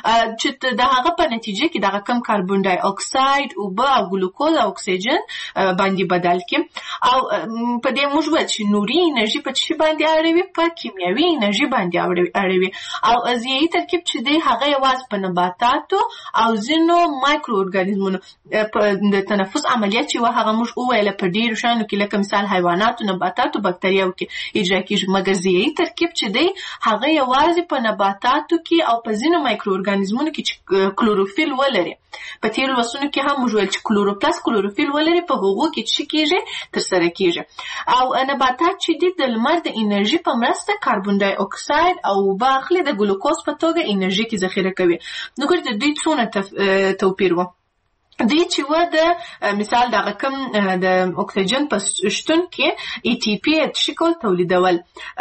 Speaker 22: چې د هغه په نتیجه کې دغه کم کاربن ډای اکساید اوبه او ګلوکوز او اکسیجن باندې بدل کړي او په دې موږ وایو چې نوري انرژي په څه باندې اړوي په کیمیاوي انرژي باندې اړوي او ضیایي ترکیب چې دی هغه یوازې په نباتاتو او ځینو مایکرو ارګانیزمونو د تنفس عملیات چې هغه موږ وویل په ډیرو شیانو کې لکه مثال حیواناتو نباتاتو بکتریاوو کې اجرا کېږي مګر ضیایي ترکیب چې دی هغه یوازې په نباتاتو کې او په ځینو مایکرو ارګانیزمونو کې چې کلوروفیل ولري په تیر لوستونو کې هم موږ ویل چې کلوروپلاست کلوروفیل ولري په هغو کې څه کېږي ترسره کېږي او نباتات چې دي د لمر د انرژي په مرسته کاربن ډای اکساید او اوبه اخلي د ګلوکوز په توګه انرژي کې ذخیره کوي. نو ګورئ د دوی څونه توپیر و دوی چې و د مثال دغه کوم د اکسیجن په شتون کې ای ټي پی شکل تولیدول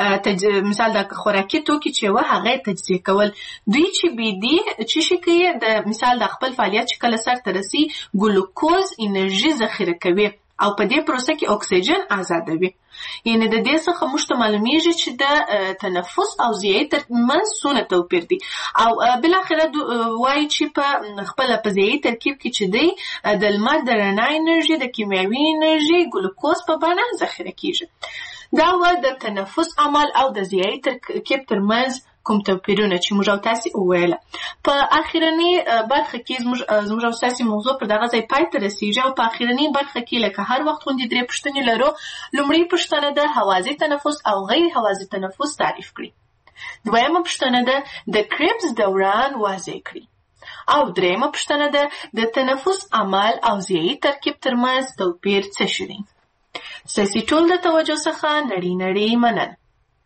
Speaker 22: مثال د خوراکي توکي چې و هغه تجزیه کول دوی چې بي دي چې شي کوي د مثال د خپل فعالیت چې کله سرته رسي ګلوکوز انرژي ذخیره کوي او په دې پروسه کې اکسیجن آزادوي. یعنی د دې څخه موږ ته معلومیږي چې د تنفس او ضیایي ترمنځ څونه توپیر دی او بالاخره وایي چې په خپله په ضیایي ترکیب کې چې دی د لمر د رڼا انرژي د کیمیاوي انرژي ګلوکوز په بڼه ذخیره کیږي. دا و د تنفس عمل او د ضیایي ترکیب ترمنځ کوم توپیرونه چې موږ او تاسې وویله. په اخرنۍ برخه کې زموږ او تاسې موضوع پر دغه ځای پای ته رسېږي او په اخرنۍ برخه کې لکه هر وخت غوندې 3 پوښتنې لرو. لومړۍ پوښتنه ده هوازي تنفس او غیر هوازي تنفس تعریف کړي. دویمه پوښتنه ده د کربس دوران واضح کړي. او درېیمه پوښتنه ده د تنفس عمل او ضیایي ترکیب ترمنځ توپیر څه شی دی. ستاسې ټول د توجه څخه نړۍ مننه.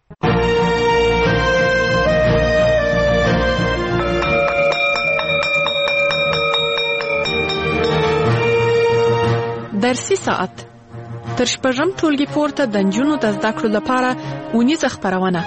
Speaker 1: درسي ساعت تر شپږم ټولګي پورته د نجونو د زده کړو لپاره اونیزه خپرونه.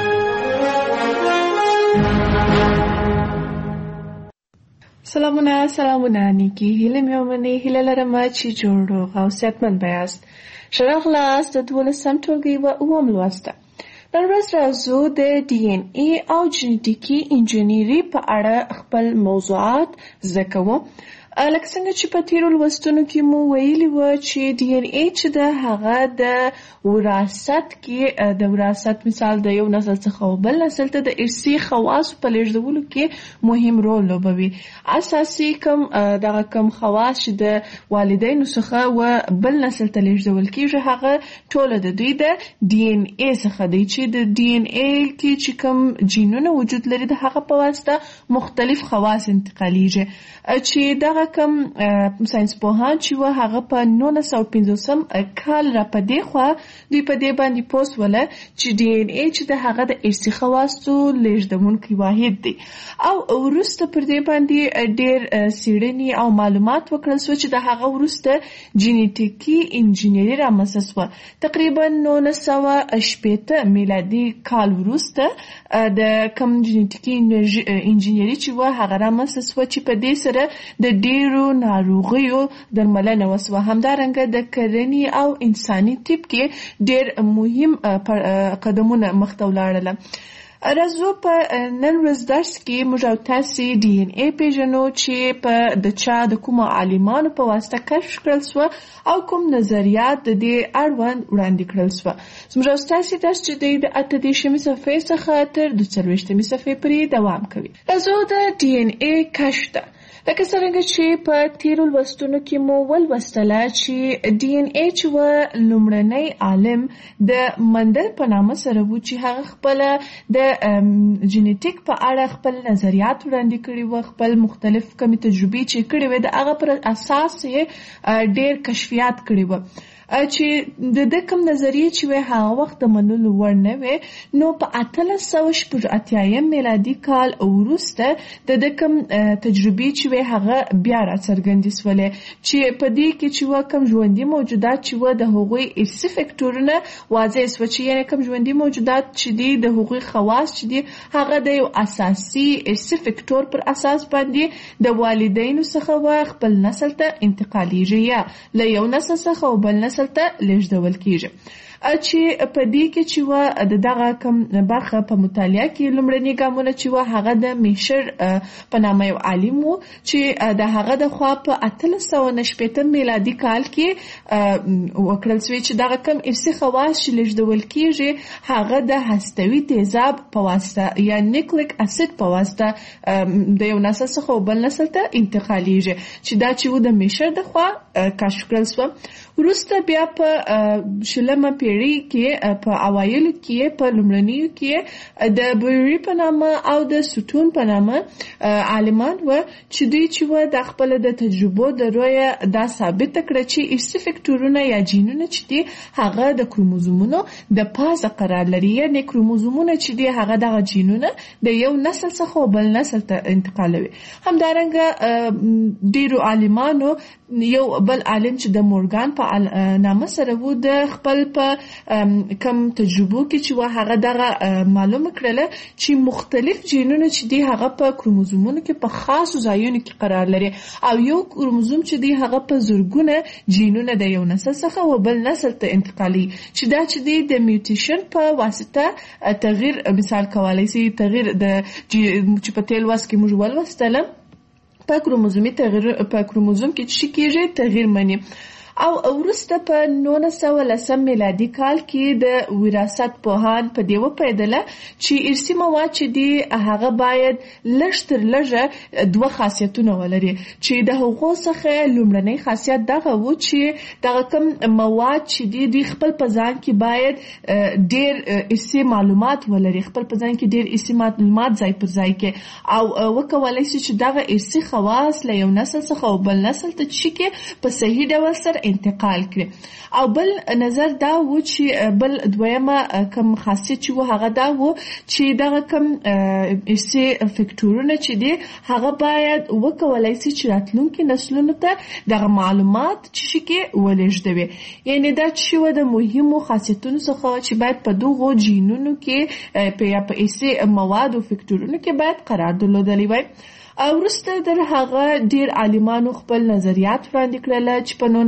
Speaker 22: سلامونه نیکی هیله مې ومنئ. هیله لرم چې جوړ روغ او صحتمند یاست. ښه راغلاست د 12م ټولګي و 9م لوسته. نن ورځ راځو د DNA او جنټیکي انجینري په اړه خپل موضوعات زده کوو. لکه څنګه چې په تیرو لوستونو کې مو ویلي و چې DNA چې د هغه د وراثت کې د وراثت مثال د یو نسل څخه بل نسل ته د ارثي خواصو په لیږدولو کې مهم رول لوبوي. اساسي کم خواص چې د والدینو څخه و بل نسل ته لیږدول کېږي هغه ټول د دوی د DNA څخه دی چې د DNA کې چې کوم جینونه وجود لري د هغه په واسطه مختلف خواص انتقالیږي. چې دغه کم ساينس پوهان چې و هغه په 1950 کال را پدې خوا دوی په دې باندې پوسوله چې DNA چې د هغه د ارثي خواصو لیږدونکي واحد دی. او وروسته پر دې باندې ډېر څېړنې او معلومات وکړل شو چې د هغه وروسته جینټیکي انجینري رامنځته شوه. تقریبا 1980 میلادي کال وروسته د کم جینټیکي انجینري چې و هغه رامنځته شوه چې په دې سره د ډیرو ناروغیو درملنه وسوه. همدارنګه د کرنې او انساني طب کې ډیر مهم قدمونه مخته ولاړل. راځو په نن ورځ درس کې موږ او تاسې DNA پیژنو چې په د چا د کومو عالمانو په واسطه کشف کړل شوه او کوم نظریات د دې اړوند وړاندې کړل شوه. زموږ او تاسې درس چې دی د 38مې صفحې څخه تر 42مې صفحې پورې دوام کوي. راځو د DNA کشف ته. لکه څرنګه چې په تیرو لوستونو کې مو ولوستله چې DNA چې و لومړنی عالم د مندل په نامه سره و چې هغه خپل د جینټیک په اړه خپل نظریات وړاندې کړي و، خپل مختلف کمې تجربې چې کړي وې د هغه پر اساس یې ډېر کشفیات کړي و. چې د کوم نظریه چې هغه وخت د منلو وړ نه وي. نو په 1888 میلادي کال وروسته د کوم تجربې چې هغه بیا راڅرګندې شولې چې په دې کې چې کوم ژوندي موجودات چې د هغوی ارثي فکټورونه واضح شو چې یعنې کوم ژوندي موجودات چې دي د هغوی خواص چې دي هغه د یو اساسي ارثي فکټور پر اساس باندې د والدینو څخه خپل نسل ته انتقالیږي یا له یو نسل څخه بل نسل ته لیږدول کیږي. چې په دې کې چې دغه کوم برخه په مطالعه کې لومړني ګامونه چې هغه د میشر په نامه یو عالم و چې د هغه د خوا په 1890 میلادي کال کې وکړل شوی چې دغه کوم ارثي خواص چې لیږدول کیږي هغه د هستوي تیزاب په واسطه یا نیوکلیک اسید په واسطه د یو نسل څخه بل نسل ته انتقالیږي چې دا چې د میشر د خوا کشف کړل شو. وروسته بیا په شلمه پیړۍ کې په اوایلو کې په لومړنیو کې د بوری په نامه او د ستون په نامه عالمان و چې دوی چې د خپل د تجربو د رویه دا ثابت کړه چې ارثي فکټورونه یا جینونه چې دي هغه د کروموزومونو د پاسه قرار لري. یعنې کروموزومونه چې دي هغه دغه جینونه د یو نسل څخه بل نسل ته انتقالوي. همدارنګه ډیرو عالمانو یو بل عالم چې د مورګان په نامه سره وو د خپل په کم تجربو کې چې هغه دغه معلومه کړله چې مختلف جینونه چې دي هغه په کروموزومونو کې په خاصو ځایونو کې قرار لري او یو کروموزوم چې دي هغه په زرګونه جینونه د یو نسل څخه و بل نسل ته انتقالي چې دا چې دي د میوټیشن په واسطه تغییر مثال کولای شي. تغییر د چې په تیل واس کې موږ ولوستله په کروموزوم کې چې کېږي تغییر مني. او وروسته په 1910 میلادي کال کې د وراثت پوهان په دې وپیدله چې ارثي مواد چې دي هغه باید لږ تر لږه دوه خاصیتونه ولري چې د هغو څخه لومړنی خاصیت دغه و چې دغه کوم مواد چې دي خپل په ځان کې باید ډېر ارثي معلومات ولري، خپل په ځان کې ډېر ارثي معلومات ځای پر ځای کې او وکولای شي چې دغه ارثي خواص له یو نسل څخه او بل نسل ته چې کې په صحیح ډول سره انتقال کړي. او بل نظر دا و چې بل دویمه کوم خاصیت چې و هغه دا و چې دغه کوم ارثي فکټورونه چې دي هغه باید وکولای شي چې راتلونکي نسلونو ته دغه معلومات چې کې ولېږدوي. یعنی دا چې و د مهمو خاصیتونو څخه چې باید په دغو جینونو کې په ارثي مواد او فکټورونو کې باید قرار درلودلی وای. وروسته در هغه ډیر عالمانو خپل نظریات وړاندې کړل چې په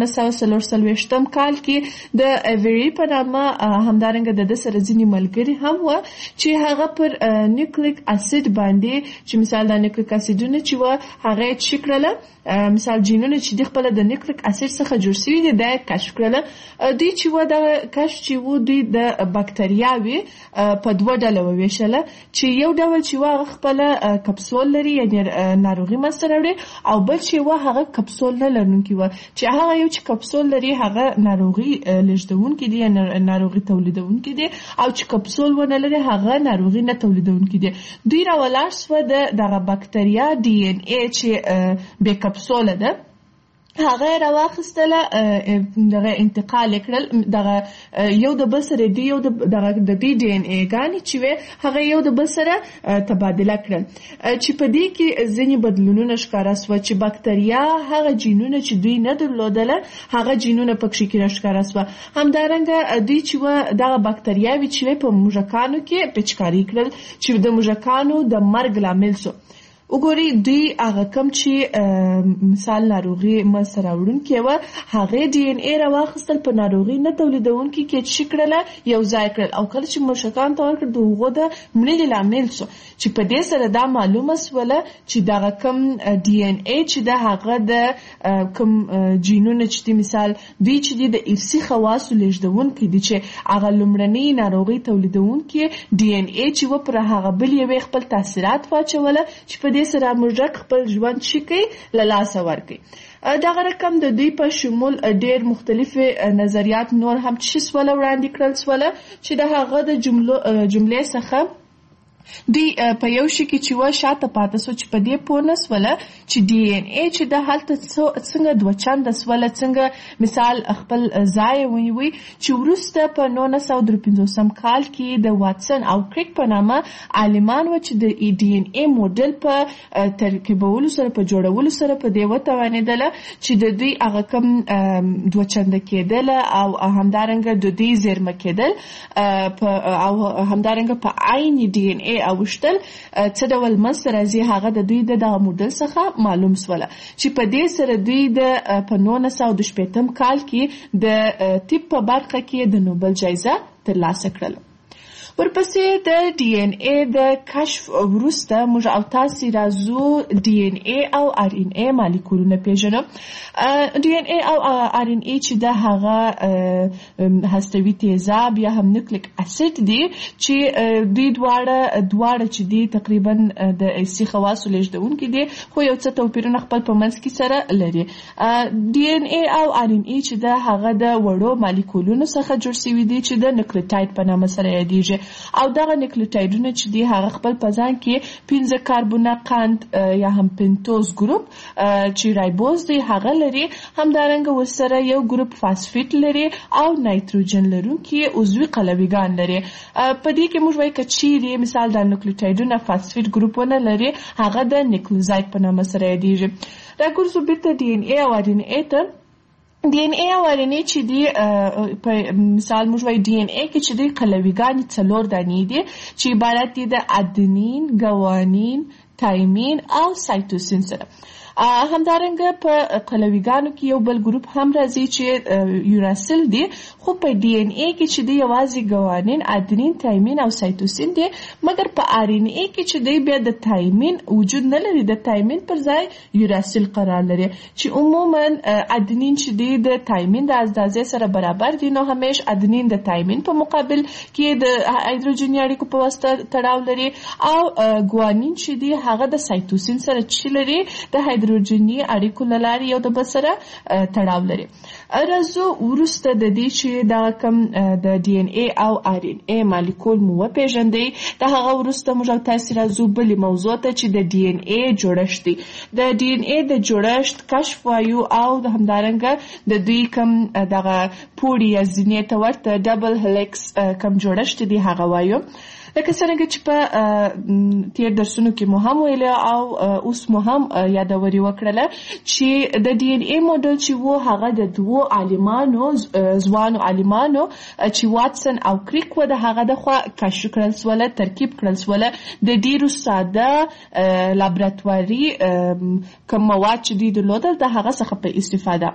Speaker 22: 1943 کال کې د ایوری په نامه همدارنګه د سره ځینې ملګري هم و چې هغه پر نیوکلیک اسید باندې چې مثال د نیوکلیک اسیدونه چې و هغه چې کړل مثال جینونه چې د خپل د نیوکلیک اسید څخه جوړ شوي دي دا کشف کړل. دوی چې و د کشف چې و دوی د بکتریاوي په دوه ډله وویشله چې یو ډول چې و خپل کپسول لري یعنی ناروغي مسته راوړي او بل چې و هغه کپسول نه لرونکي و چې هغه یو چې کپسول لري هغه ناروغي لږدونکي دي ناروغي تولیدونکي دي او چې کپسول ونه لري هغه ناروغي نه تولیدونکي دي. دوی راولاړ سوه دغه بکتریا ډي ان اي چې بې کپسوله ده هغه راواخستله دغه انتقال کړل دغه یو د بل سره دی یو د ډي ان اي ګانې چې هغه یو د بل سره تبادله کړل چې په دې کې ځینې بدلونونه ښکاره سوه چې بکتریا هغه جینونه چې دوی نه درلودله هغه جینونه پکې کې راښکاره سوه. همدارنګه دوی چې دغه بکتریاوې چې په موږکانو کې پیچکاري کړل چې د موږکانو د مرګ لامل سو. وګورئ دوی هغه کوم چې مثال ناروغي مسته راوړونکې وه هغې ډي ان اي راواخیستل په ناروغي نه تولیدونکي کې چې کړله یو ځای کړل او کله چې موږکانو ته ورکړل د هغو د مړینې لامل سو چې په دې سره دا معلومه سوله چې دغه کوم ډي ان اي چې د هغه د کوم جینونه چې دي مثال دوی چې دي د ارثي خواصو لېږدونکي دي چې هغه لومړنۍ ناروغي تولیدونکي ډي ان اي چې و پر هغه بل یوې خپل تاثیرات واچوله چې په دې سره موږک خپل ژوند شي کوي له لاسه ورکوي. دغه رقم د دوی په شمول ډېر مختلفې نظریات نور هم چې سوله وړاندې کړل سوله چې د هغه د جملې څخه دوی په یو شي کې چې و شاته پاته سو چې په دې پوه نه سوله چې ډي ان اي چې د هلته څنګه دوه چنده سوله څنګه مثال خپل ځای ونیوي چې وروسته په 1953 کال کې د واټسن او کریک په نامه عالمان و چې د ډي ان اي موډل په ترکیبولو سره په جوړولو سره په دې وتوانېدله چې د دوی هغه کوم دوه چنده کېدله او همدارنګه د دوی زیرمه کېدل او همدارنګه په عین ډي ان اي اوشتل څه ډول منځته راځي هغه د دوی دغه موډل څخه معلوم سوله چې په دې سره دوی په 1916 کال کې د طب په برخه کې د نوبل جایزه ترلاسه کړله. ورپسې د ډي ان اي د کشف وروسته موږ او تاسې راځو ډي ان اي او ار ان اي مالیکولونه پیژنو. ډي ان اي او ار ان اي چې د هغه هستوي تیزاب یا هم نیوکلیک اسید دي چې دوی دواړه چې دي تقریبا د ارثي خواصو لېږدونکي دي خو یو څه توپیرونه خپل په منځ کې سره لري. ډي ان اي او ار ان اي چې د هغه د وړو مالیکولونو څخه جوړ شوي دي چې د نیوکلیوټاید په نامه سره یادیږي او دغه نیوکلیوټایډونه چې دي هغه خپل په ځان کې 15 کاربونه قند یا هم پنتوز ګروپ چې رایبوز دی هغه لري، همدارنګه ورسره یو ګروپ فاسفیټ لري او نایتروجن لرونکي عضوي قلویګان لري. په دې کې موږ وایو که چیرې مثال د نیوکلیوټایډونه فاسفیټ ګروپونه لري هغه د نیوکلیوزاید په نامه سره یادیږي. راګرځو بیرته ډي ان اي او ار ان اي ته. ډي ان اي او ار ان اي چې دي په مثال موږ وایو ډي ان اي کې چې دي قلویګانې 4 دانې دي چې عبارت دي د ادنین، ګوانین، تایمین او سایتوسین سره.
Speaker 3: همدارنګه په قلویګانو کې یو بل ګروپ هم راځي چې یوراسل دی، خو په ډي ان اي کې چې دی یوازې ګوانین، ادنین، تایمین او سایتوسین دی، مګر په آر ان اي کې چې دی بیا د تایمین وجود نه لري، د تایمین پر ځای یوراسل قرار لري چې عموما ادنین چې دی د تایمین د اندازې سره برابر دي، نو همیش ادنین د تایمین په مقابل کې د هایدروجني اړیکو په واسطه تړاو لري، او ګوانین چې دی هغه د سایتوسین سره چې لري د هایدروجني اړیکو له لارې یو د بل سره تړاو لري. راځو وروسته د دې چې دا کوم د ډي ان اي او آر ان اي مالیکول مو وپېژندئ، د هغه وروسته موږ تاسو راځو بلې موضوع ته چې د ډي ان اي جوړښت دی. د ډي ان اي د جوړښت کشف وایو او همدارنګه د دوی کوم دغه پوړی یا زینې ته ورته ډبل هلیکس کوم جوړښت دی هغه وایو. لکه څنګه چې په تیر درسونو کې مو هم ویل او اوس مو هم یادوري وکړله چې د ډي ان اي موډل چې وو هغه د دوو عالمانو ځوانو عالمانو چې واتسن او کریک و د هغه د خوا کشف کړل سوله، ترکیب کړل سوله د ډیرو ساده لابراتواري کوم مواد چې دوی درلودل د هغه څخه په استفاده.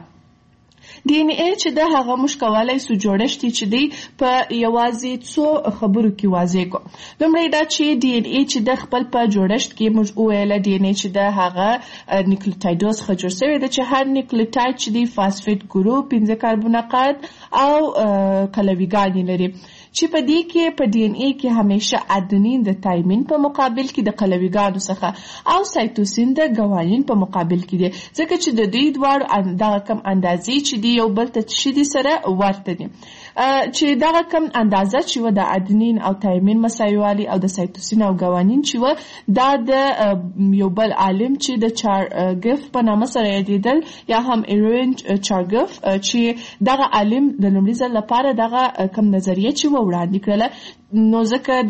Speaker 3: ډي ان اي چې د هغه موږ کولی سو جوړښت چې دی په یوازې څو خبرو کې واضح کو. لومړی دا چې ډي ان اي چې د خپل په جوړښت کې موږ وویل ډي ان اي چې د هغه نیوکلیوټایډز څخه جوړ شوی دی چې هر نیوکلیوټاید چې دی فاسفیټ ګروپ، 5 کاربونقات او قلویګانې لري، چې په دې کې په ډي ان اي کې همیشه ادنین د تایمین په مقابل کې د قلویګانو څخه او سایتوسین د ګوانین په مقابل کې دي، ځکه چې د دوی دواړو دغه کم اندازې چې دی یو بل ته چې دي سره ورته دي، چې دغه کم اندازه چې و د ادنین او تایمین مساوي او د سایتوسین او ګوانین چې و دا د یو بل عالم چې د چارګف په نامه سره یادېدل یا هم ایرین چارګف، چې دغه عالم د لومړي ځل لپاره دغه کم نظریه چې و وړاندې کړله، نو ځکه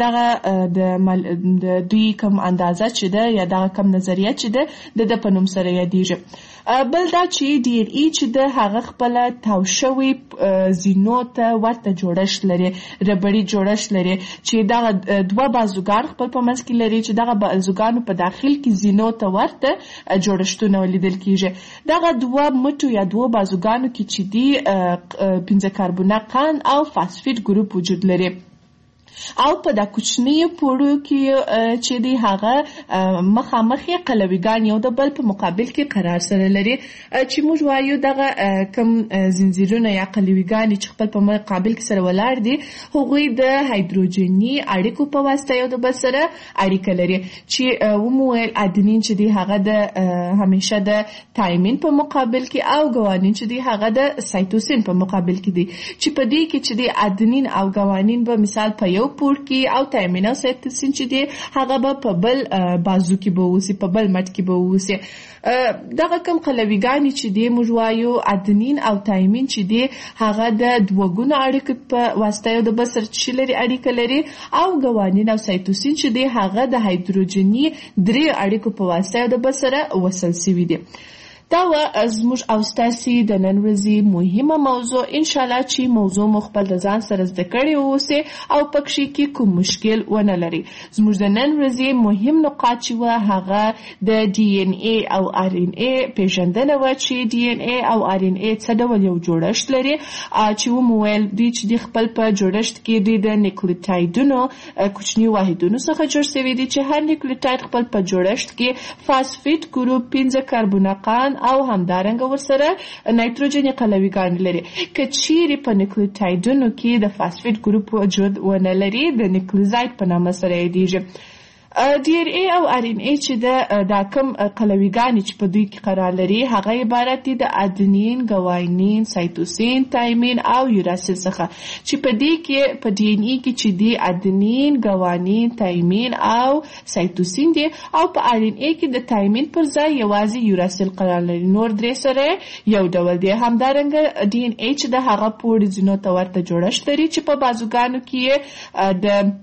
Speaker 3: دغه د دوی کم اندازه چې ده یا دغه کم نظریه چې ده د په نوم سره یادېږي. بل دا چې ډي ان اي چې د هغه خپله تاو شوي زینو ته ورته جوړښت لري، ربړي جوړښت لري، چې دغه دوه بازوګان خپل په منځ کې لري چې دغه بازوګانو په داخل کې زینو ته ورته جوړښتونه ولیدل کیږي. دغه دوه مټو یا دوه بازوګانو کې چې دي 5 کاربونقات او فاسفیټ ګروپ وجود لري، او په دا کوچنی پوړو کې چې دی هغه مخامخ قلویګان یو د بل په مقابل کې قرار سره لري، چې موږ وایو دغه کم زنجیرونه یا قلویګان چې خپل په مقابل کې سره ولاړ دي هغوی د هایدروجني اړیکو په واسطه یو د بل سره اړیکه لري، چې ومویل ادنین چې دی هغه د همیشه د تایمین په مقابل کې او ګوانین چې دی هغه د سایتوسین په مقابل کې دي، چې په دې کې چې دی ادنین او ګوانین به مثال په یو پور کې او تایمین او سایتوسین چې دی هغه به په بل بازو کې به اوسي، په بل مټ کې به اوسي. دغه کم قلویګانې چې دی موږ وایو ادنین او تایمین چې دی هغه د دوه اړیکو په واسطه یو د بل سره چې لري اړیکه لري، او ګوانین او سایتوسین چې دی هغه د هایدروجني 3 اړیکو په واسطه یو د بل سره وصل شوي دي. دا و زموږ او ستاسې د نن ورځې مهمه موضوع. انشاءالله چې موضوع مو خپل د ځان سره زده کړې اوسئ او پکښې کې کوم مشکل ونه لري. زموږ د نن ورځې مهم نقاط چې وه هغه د ډي ان اي او آر ان اي پېژندنه وه، چې ډي ان اي او آر ان اي څه ډول یو جوړښت لري، چې ومو ویل دوی چې د خپل په جوړښت کې دوی د نیوکلیوټایډونو کوچني واحدونو څخه جوړ شوي دي، چې هر نیوکلیوټاید خپل په جوړښت کې فاسفیټ ګروپ، 5 کاربونقات او همدارنګه ورسره نایتروجني قلویګان لري. که چیرې په نیوکلیوټایډونو کې د فاسفیټ ګروپ وجود ونه لري، د نیوکلیوزاید په نامه سره یادېږي. ډي ان اي او آر ان اي چې دا کم قلویګانې چې په دوی کې قرار لري هغه عبارت دي د ادنین، ګوانین، سایتوسین، تایمین او یوراسل څخه، چې په دې کې په ډي ان اي کې چې دي ادنین، ګوانین، تایمین او سایتوسین دي، او په آر ان اي کې د تایمین پر ځای یوازې یوراسل قرار لري، نور 3 سره یو ډول دي. همدارنګه ډي ان اي چې د هغه پوړ زینو ته ورته جوړښت لري، چې په بازوګانو کې د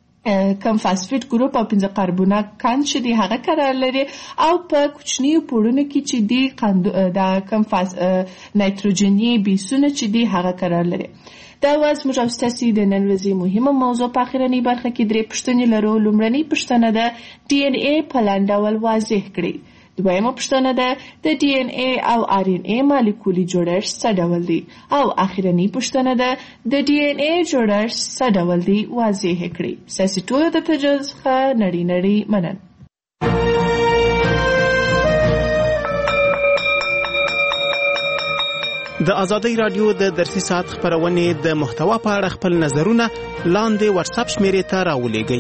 Speaker 3: کم فاسفیټ ګروپ او 5 کاربونقات چې دی هغه قرار لري، او په کوچني پوړونو کې چې دی د کم نایتروجني بیسونه چې دی هغه قرار لري. دا واز موږ او ستاسې د نن ورځې مهمه موضوع. په اخرنۍ برخه کې 3 پوښتنې لرو. لومړنۍ پوښتنه ده ډي ان اي په لاندې ډول واضح کړئ. دویمه پوښتنه ده د ډي ان اي او ار ان اي مالیکولي جوړښت څه ډول دی او اخرنی پوښتنه ده د ډي ان اي جوړښت څه ډول دی واضح کړئ. ساسي ټولو د تجهیز ښه نړۍ منن.
Speaker 2: د آزادۍ رادیو د درسي ساعت خبرونه د محتوا په اړه خپل نظرونه لاندې واتس اپ شمیرې ته راولېږئ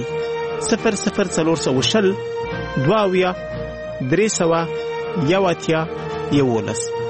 Speaker 2: 00420 22 300 11